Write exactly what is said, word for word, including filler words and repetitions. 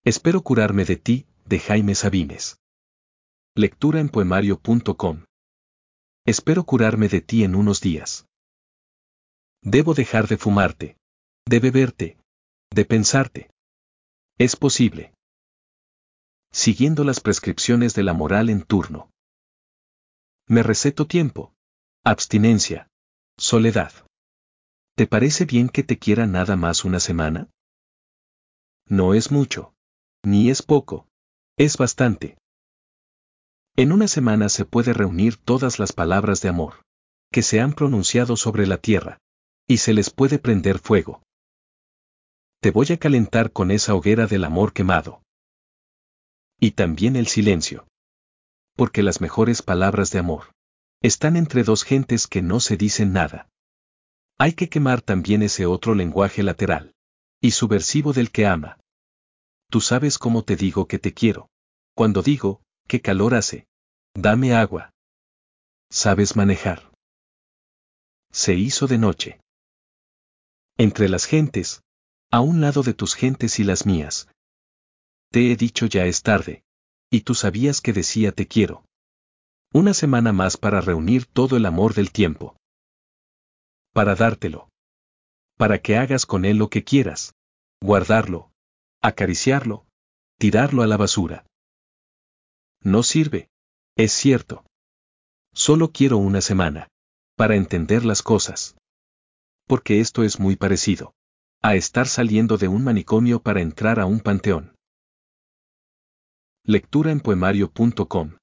Espero curarme de ti, de Jaime Sabines. Lectura en poemario punto com. Espero curarme de ti en unos días. Debo dejar de fumarte, de beberte, de pensarte. Es posible. Siguiendo las prescripciones de la moral en turno. Me receto tiempo, abstinencia, soledad. ¿Te parece bien que te quiera nada más una semana? No es mucho, ni es poco, es bastante. En una semana se puede reunir todas las palabras de amor que se han pronunciado sobre la tierra, y se les puede prender fuego. Te voy a calentar con esa hoguera del amor quemado. Y también el silencio. Porque las mejores palabras de amor están entre dos gentes que no se dicen nada. Hay que quemar también ese otro lenguaje lateral y subversivo del que ama. Tú sabes cómo te digo que te quiero. Cuando digo, ¿qué calor hace? Dame agua. ¿Sabes manejar? Se hizo de noche. Entre las gentes, a un lado de tus gentes y las mías. Te he dicho ya es tarde, y tú sabías que decía te quiero. Una semana más para reunir todo el amor del tiempo. Para dártelo. Para que hagas con él lo que quieras. Guardarlo, acariciarlo, tirarlo a la basura. No sirve, es cierto. Solo quiero una semana, para entender las cosas. Porque esto es muy parecido a estar saliendo de un manicomio para entrar a un panteón. Lectura en poemario punto com